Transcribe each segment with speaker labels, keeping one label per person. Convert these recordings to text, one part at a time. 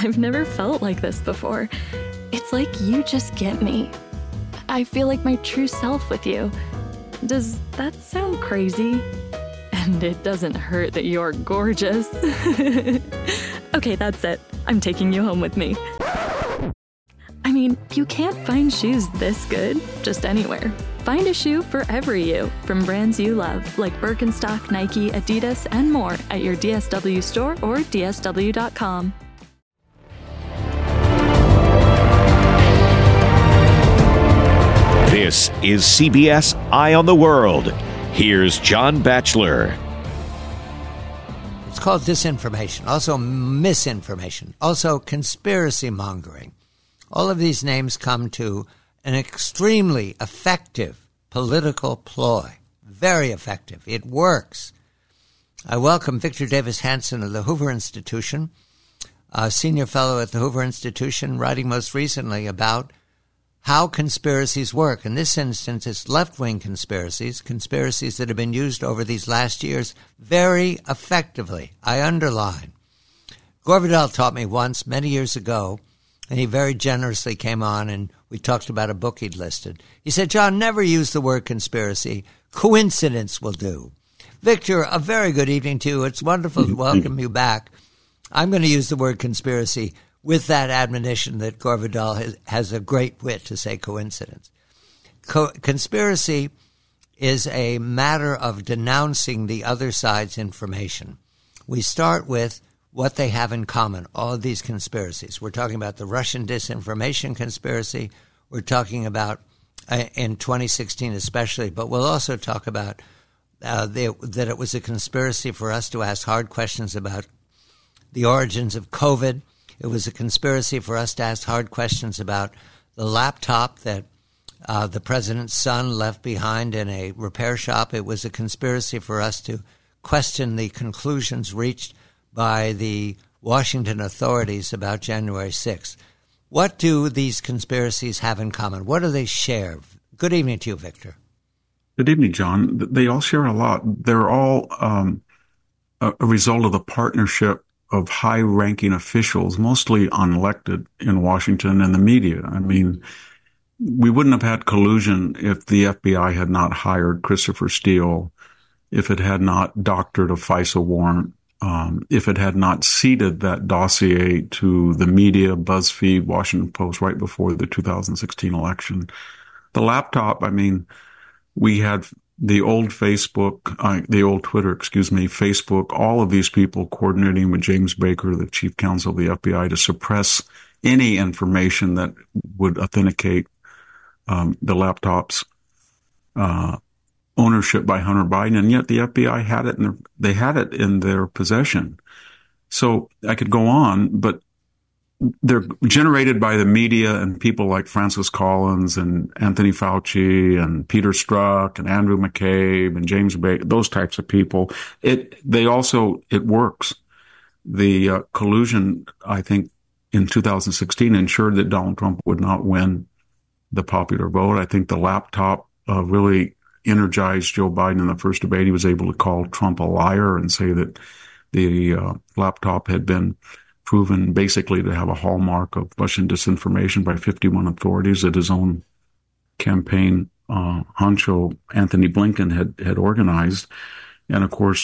Speaker 1: I've never felt like this before. It's like you just get me. I feel like my true self with you. Does that sound crazy? And it doesn't hurt that you're gorgeous. Okay, that's it. I'm taking you home with me. I mean, you can't find shoes this good just anywhere. Find a shoe for every you from brands you love, like Birkenstock, Nike, Adidas, and more at your DSW store or dsw.com.
Speaker 2: This is CBS Eye on the World. Here's John Batchelor.
Speaker 3: It's called disinformation, also misinformation, also conspiracy mongering. All of these names come to an extremely effective political ploy. Very effective. It works. I welcome Victor Davis Hanson of the Hoover Institution, a senior fellow at the Hoover Institution, writing most recently about how conspiracies work. In this instance, it's left-wing conspiracies that have been used over these last years very effectively. I underline. Gore Vidal taught me once, many years ago, and he very generously came on and we talked about a book he'd listed. He said, John, never use the word conspiracy. Coincidence will do. Victor, a very good evening to you. It's wonderful to welcome you back. I'm going to use the word conspiracy with that admonition that Gore Vidal has a great wit to say coincidence. Conspiracy is a matter of denouncing the other side's information. We start with what they have in common, all of these conspiracies. We're talking about the Russian disinformation conspiracy. We're talking about, in 2016 especially, but we'll also talk about that it was a conspiracy for us to ask hard questions about the origins of COVID. It was a conspiracy for us to ask hard questions about the laptop that the president's son left behind in a repair shop. It was a conspiracy for us to question the conclusions reached by the Washington authorities about January 6th. What do these conspiracies have in common? What do they share? Good evening to you, Victor.
Speaker 4: Good evening, John. They all share a lot. They're all a result of the partnership of high-ranking officials, mostly unelected in Washington, and the media. I mean, we wouldn't have had collusion if the FBI had not hired Christopher Steele, if it had not doctored a FISA warrant, if it had not ceded that dossier to the media, BuzzFeed, Washington Post, right before the 2016 election. The laptop, I mean, we had the old Twitter, Facebook, all of these people coordinating with James Baker, the chief counsel of the FBI, to suppress any information that would authenticate the laptop's ownership by Hunter Biden, and yet the FBI had it, and they had it in their possession. So I could go on, but they're generated by the media and people like Francis Collins and Anthony Fauci and Peter Strzok and Andrew McCabe and James Baker, those types of people. It works. The collusion, I think, in 2016 ensured that Donald Trump would not win the popular vote. I think the laptop really energized Joe Biden in the first debate. He was able to call Trump a liar and say that the laptop had been proven basically to have a hallmark of Russian disinformation by 51 authorities that his own campaign honcho Anthony Blinken had organized. And of course,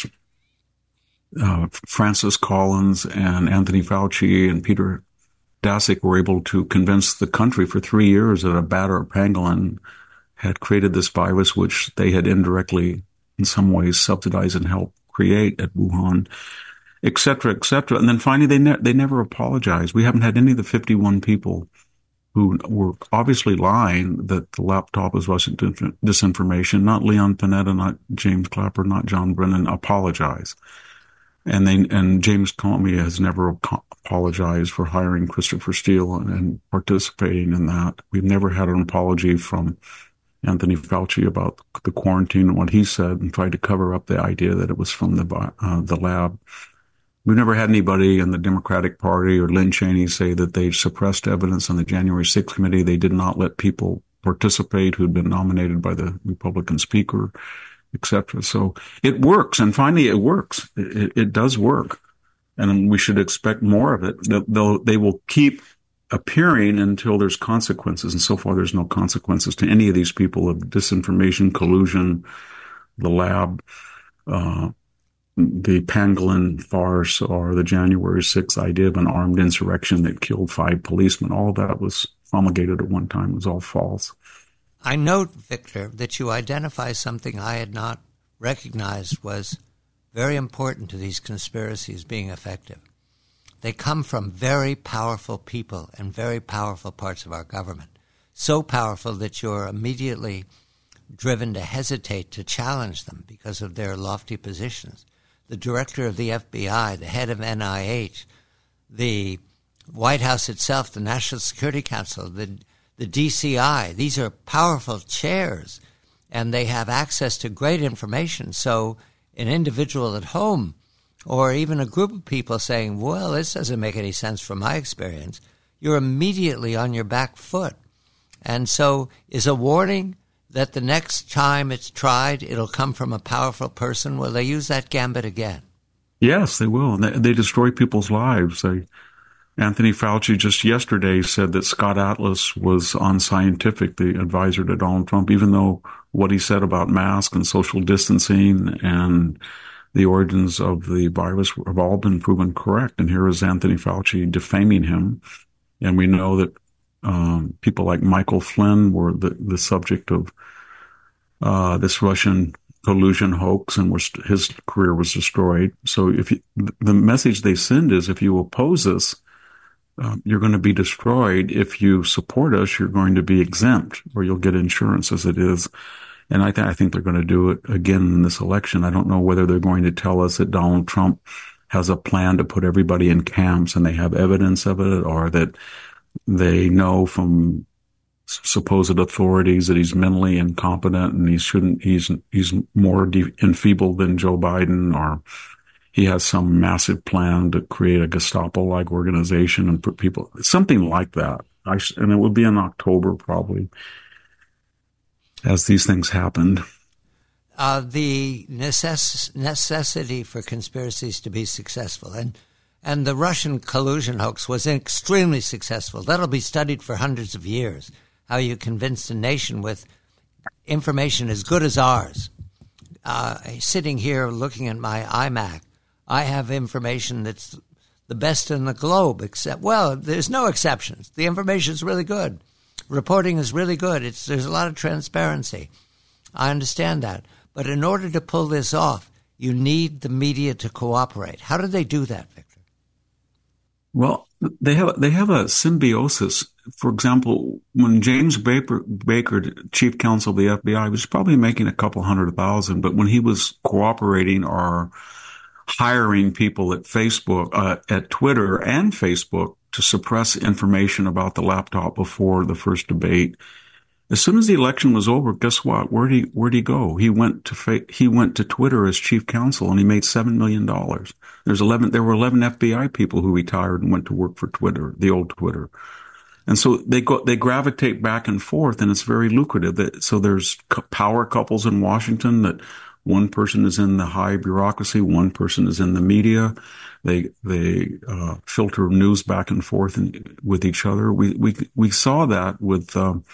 Speaker 4: Francis Collins and Anthony Fauci and Peter Daszak were able to convince the country for 3 years that a bat or a pangolin had created this virus, which they had indirectly, in some ways, subsidized and helped create at Wuhan, et cetera, et cetera. And then finally, they never apologized. We haven't had any of the 51 people who were obviously lying that the laptop was Russian disinformation, not Leon Panetta, not James Clapper, not John Brennan, apologize. And James Comey has never apologized for hiring Christopher Steele and participating in that. We've never had an apology from Anthony Fauci about the quarantine and what he said, and tried to cover up the idea that it was from the lab. We've never had anybody in the Democratic Party or Lynn Cheney say that they suppressed evidence on the January 6th committee. They did not let people participate who had been nominated by the Republican speaker, et cetera. So it works. And finally, it works. It does work. and we should expect more of it. They will keep appearing until there's consequences, and so far there's no consequences to any of these people of disinformation, collusion, the lab, the Pangolin farce, or the January 6th idea of an armed insurrection that killed 5 policemen. All that was promulgated at one time. It was all false.
Speaker 3: I note, Victor, that you identify something I had not recognized was very important to these conspiracies being effective. They come from very powerful people and very powerful parts of our government. So powerful that you're immediately driven to hesitate to challenge them because of their lofty positions. The director of the FBI, the head of NIH, the White House itself, the National Security Council, the DCI, these are powerful chairs, and they have access to great information. So an individual at home or even a group of people saying, well, this doesn't make any sense from my experience, you're immediately on your back foot. And so is a warning that the next time it's tried, it'll come from a powerful person? Will they use that gambit again?
Speaker 4: Yes, they will. They destroy people's lives. Anthony Fauci just yesterday said that Scott Atlas was unscientific, the advisor to Donald Trump, even though what he said about masks and social distancing and the origins of the virus have all been proven correct. And here is Anthony Fauci defaming him. And we know that people like Michael Flynn were the subject of this Russian collusion hoax, and his career was destroyed. So the message they send is, if you oppose us, you're going to be destroyed. If you support us, you're going to be exempt, or you'll get insurance as it is. And I think they're going to do it again in this election. I don't know whether they're going to tell us that Donald Trump has a plan to put everybody in camps and they have evidence of it, or that they know from supposed authorities that he's mentally incompetent and he's more enfeebled than Joe Biden, or he has some massive plan to create a Gestapo-like organization and put people, something like that. And it would be in October probably, as these things happened.
Speaker 3: The necessity for conspiracies to be successful. And the Russian collusion hoax was extremely successful. That'll be studied for hundreds of years, how you convinced a nation with information as good as ours. Sitting here looking at my iMac, I have information that's the best in the globe, except, well, there's no exceptions. The information is really good. Reporting is really good. There's a lot of transparency. I understand that. But in order to pull this off, you need the media to cooperate. How do they do that, Victor?
Speaker 4: Well, they have a symbiosis. For example, when James Baker, chief counsel of the FBI, was probably making a couple $100,000, but when he was cooperating or hiring people at Facebook, at Twitter and Facebook to suppress information about the laptop before the first debate, as soon as the election was over, guess what? Where'd he go? He went to Twitter as chief counsel, and he made $7 million. There were 11 FBI people who retired and went to work for Twitter, the old Twitter. And so they gravitate back and forth, and it's very lucrative. So there's power couples in Washington that one person is in the high bureaucracy, one person is in the media. They filter news back and forth with each other. We saw that with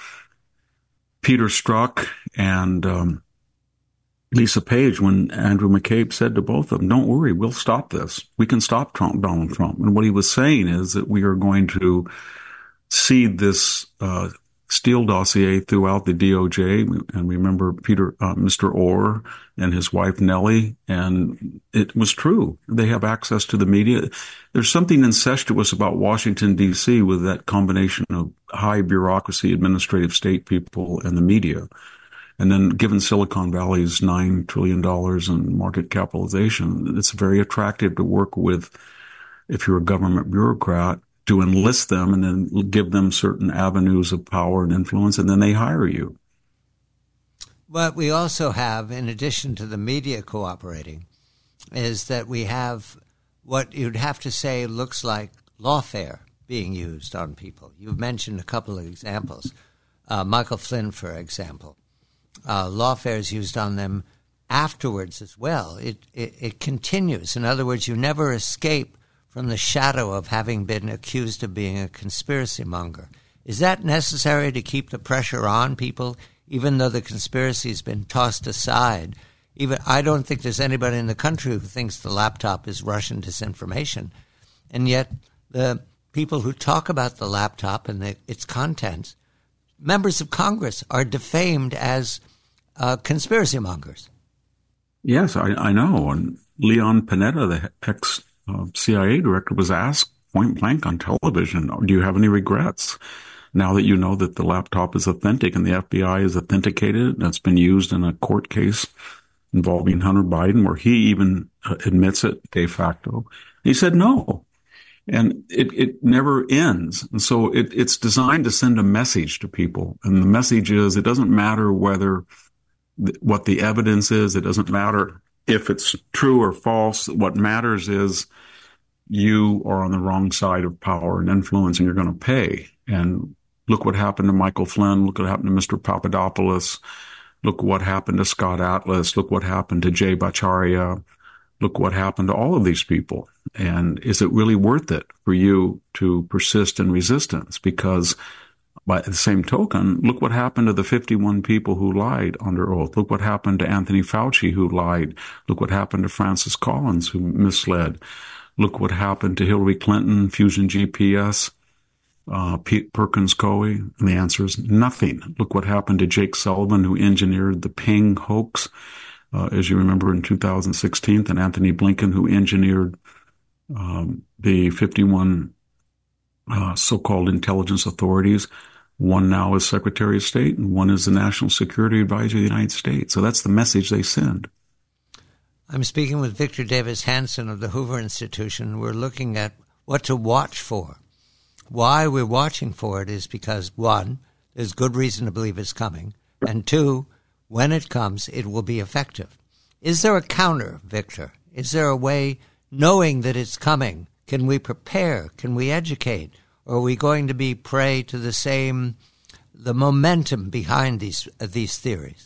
Speaker 4: Peter Strzok and Lisa Page when Andrew McCabe said to both of them, "Don't worry, we'll stop this. We can stop Donald Trump." And what he was saying is that we are going to seed this Steele dossier throughout the DOJ. And remember Mr. Orr and his wife Nellie, and it was true. They have access to the media. There's something incestuous about Washington, D.C. with that combination of high bureaucracy, administrative state people, and the media. And then given Silicon Valley's $9 trillion in market capitalization, it's very attractive to work with if you're a government bureaucrat, to enlist them and then give them certain avenues of power and influence, and then they hire you.
Speaker 3: What we also have, in addition to the media cooperating, is that we have what you'd have to say looks like lawfare being used on people. You've mentioned a couple of examples. Michael Flynn, for example. Lawfare is used on them afterwards as well. It continues. In other words, you never escape from the shadow of having been accused of being a conspiracy monger. Is that necessary to keep the pressure on people, even though the conspiracy has been tossed aside? I don't think there's anybody in the country who thinks the laptop is Russian disinformation. And yet the people who talk about the laptop and its contents, members of Congress, are defamed as conspiracy mongers.
Speaker 4: Yes, I know. And Leon Panetta, the ex-CIA director, was asked point blank on television, do you have any regrets now that you know that the laptop is authentic and the FBI has authenticated it and it's been used in a court case involving Hunter Biden, where he even admits it de facto? He said no. And it never ends. And so it's designed to send a message to people. And the message is, it doesn't matter what the evidence is. It doesn't matter if it's true or false. What matters is you are on the wrong side of power and influence, and you're going to pay. And look what happened to Michael Flynn. Look what happened to Mr. Papadopoulos. Look what happened to Scott Atlas. Look what happened to Jay Bhattacharya. Look what happened to all of these people. And is it really worth it for you to persist in resistance? Because by the same token, look what happened to the 51 people who lied under oath. Look what happened to Anthony Fauci, who lied. Look what happened to Francis Collins, who misled. Look what happened to Hillary Clinton, Fusion GPS, Perkins Coie. And the answer is nothing. Look what happened to Jake Sullivan, who engineered the Ping hoax, as you remember, in 2016, and Anthony Blinken, who engineered the 51 so-called intelligence authorities. One now is Secretary of State, and one is the National Security Advisor of the United States. So that's the message they send.
Speaker 3: I'm speaking with Victor Davis Hanson of the Hoover Institution. We're looking at what to watch for. Why we're watching for it is because, one, there's good reason to believe it's coming, and two, when it comes, it will be effective. Is there a counter, Victor? Is there a way, knowing that it's coming, can we prepare? Can we educate? Or are we going to be prey to the momentum behind these theories?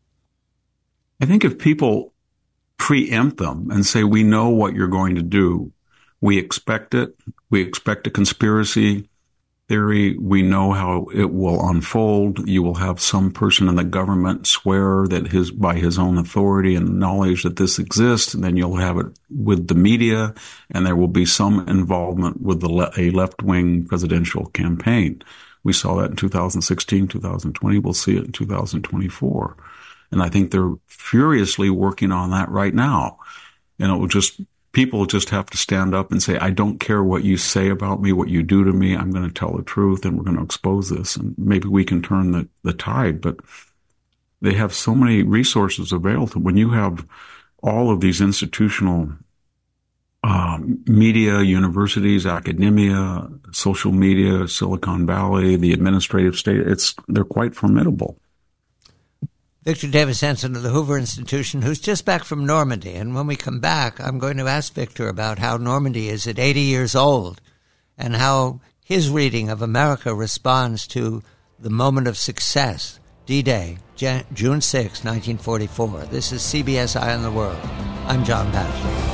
Speaker 4: I think if people preempt them and say, we know what you're going to do, we expect it, we expect a conspiracy theory, we know how it will unfold, you will have some person in the government swear that by his own authority and knowledge that this exists, and then you'll have it with the media, and there will be some involvement with a left-wing presidential campaign. We saw that in 2016, 2020. We'll see it in 2024. And I think they're furiously working on that right now. And people just have to stand up and say, I don't care what you say about me, what you do to me. I'm going to tell the truth, and we're going to expose this. And maybe we can turn the tide. But they have so many resources available. When you have all of these institutional media, universities, academia, social media, Silicon Valley, the administrative state, they're quite formidable.
Speaker 3: Victor Davis Hanson of the Hoover Institution, who's just back from Normandy. And when we come back, I'm going to ask Victor about how Normandy is at 80 years old and how his reading of America responds to the moment of success, D-Day, June 6, 1944. This is CBS Eye on the World. I'm John Patterson.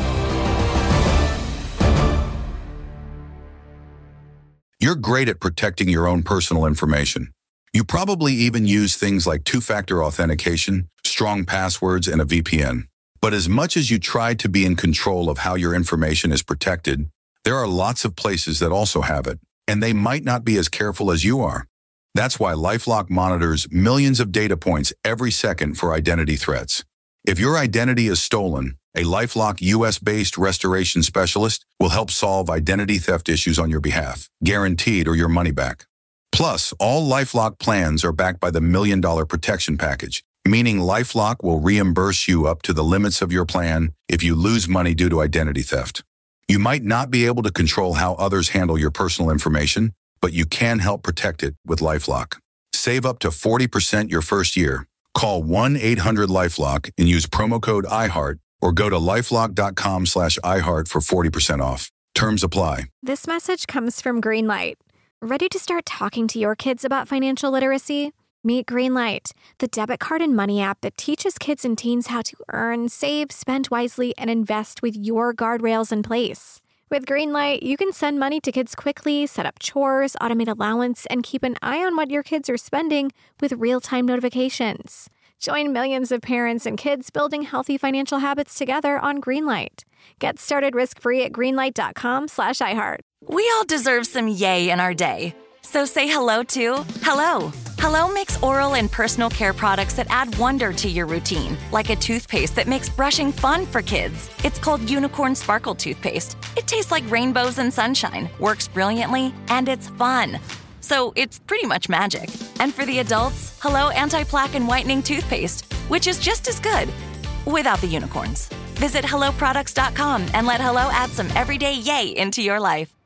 Speaker 5: You're great at protecting your own personal information. You probably even use things like two-factor authentication, strong passwords, and a VPN. But as much as you try to be in control of how your information is protected, there are lots of places that also have it, and they might not be as careful as you are. That's why LifeLock monitors millions of data points every second for identity threats. If your identity is stolen, a LifeLock U.S.-based restoration specialist will help solve identity theft issues on your behalf, guaranteed or your money back. Plus, all LifeLock plans are backed by the $1 Million Protection Package, meaning LifeLock will reimburse you up to the limits of your plan if you lose money due to identity theft. You might not be able to control how others handle your personal information, but you can help protect it with LifeLock. Save up to 40% your first year. Call 1-800-LifeLock and use promo code iHeart, or go to lifelock.com/iHeart for 40% off. Terms apply.
Speaker 6: This message comes from Greenlight. Ready to start talking to your kids about financial literacy? Meet Greenlight, the debit card and money app that teaches kids and teens how to earn, save, spend wisely, and invest with your guardrails in place. With Greenlight, you can send money to kids quickly, set up chores, automate allowance, and keep an eye on what your kids are spending with real-time notifications. Join millions of parents and kids building healthy financial habits together on Greenlight. Get started risk-free at greenlight.com/iHeart.
Speaker 7: We all deserve some yay in our day. So say hello to Hello. Hello makes oral and personal care products that add wonder to your routine, like a toothpaste that makes brushing fun for kids. It's called Unicorn Sparkle Toothpaste. It tastes like rainbows and sunshine, works brilliantly, and it's fun. So it's pretty much magic. And for the adults, Hello Anti-Plaque and Whitening Toothpaste, which is just as good, without the unicorns. Visit HelloProducts.com and let Hello add some everyday yay into your life.